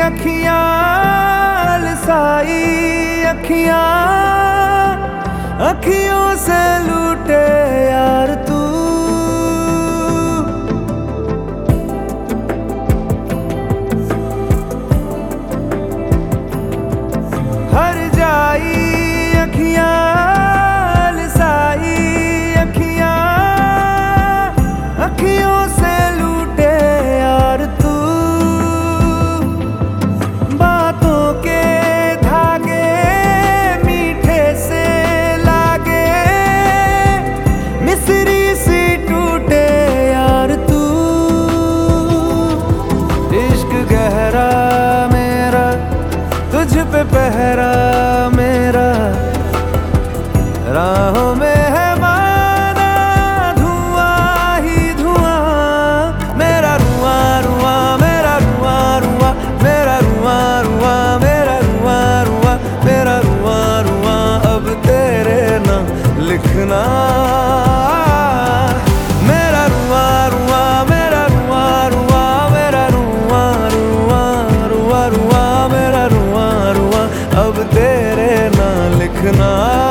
अखियां लसाई अखियां, अखियों से लूटे यार तू। हर जाई अखियां लसाई अखियां, अखियों से लूटे यार तू। बातों के धागे मीठे से लागे, मिसरी सी टूटे यार तू। इश्क गहरा मेरा तुझ पे पहरा मेरा, राहों में है माना धुआं ही धुआं। मेरा रुआं रुआं मेरा रुआं रुआं, मेरा रुआं रुआं मेरा रुआं रुआं, मेरा रुआं रुआं अब तेरे नाम लिखना। मेरा रुआं रुआं मेरा रुआं रुआं, मेरा रुआं रुआं रुआं रुआं, मेरा रुआं रुआं अब तेरे नाम लिखना।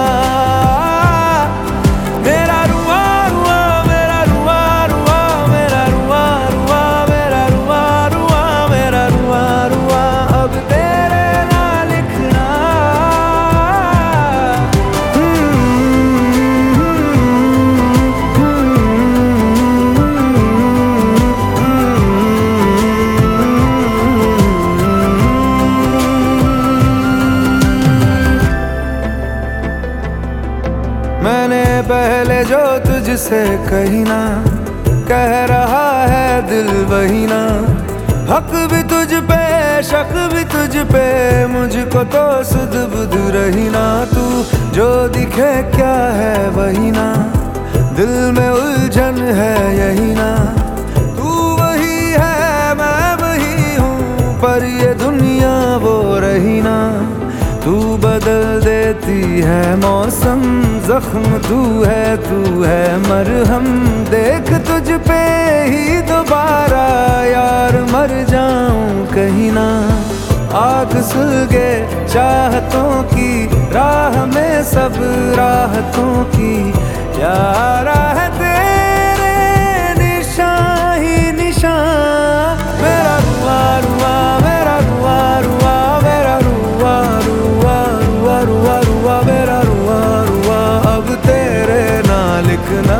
मैंने पहले जो तुझसे कही ना, कह रहा है दिल वही ना। हक भी तुझ पे शक भी तुझ पे, मुझको तो सुध बुध रही ना। तू जो दिखे क्या है वही ना, दिल में उलझन है यही ना। तू वही है मैं वही हूँ, पर ये दुनिया वो रही ना। तू बदल देती है मौसम, जख्म तू है मरहम। देख तुझ पे ही दोबारा यार मर जाऊं कहीं ना। आग सुलगे चाहतों की राह में सब राहतों की, यार है तेरे निशान ही निशान। मेरा रुआं रुआं मेरा रुआं रुआं, मेरा रुआं रुआं रुआं रुआं रुआं, मेरा रुआं रुआं अब तेरे नाम लिखना।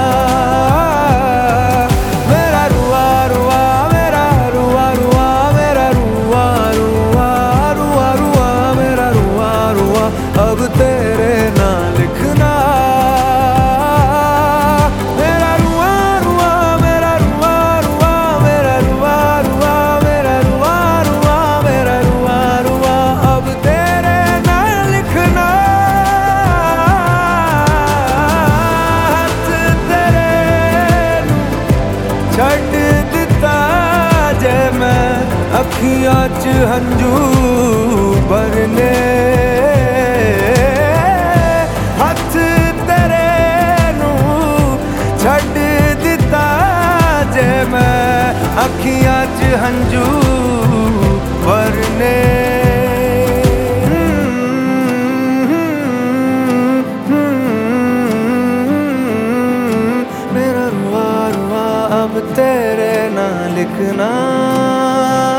मेरा रुआं रुआं मेरा रुआं रुआं, मेरा रुआं रुआं रुआं रुआं, मेरा रुआं रुआं अब तेरे नाम लिखना। छड्ड दिता जे मैं अखियां च हंझू भरने, हथ तेरे नू छड्ड दिता जे मैं अखियां च हंझू भरने। मेरा रुआं रुआं अब तेरे नाम लिखना।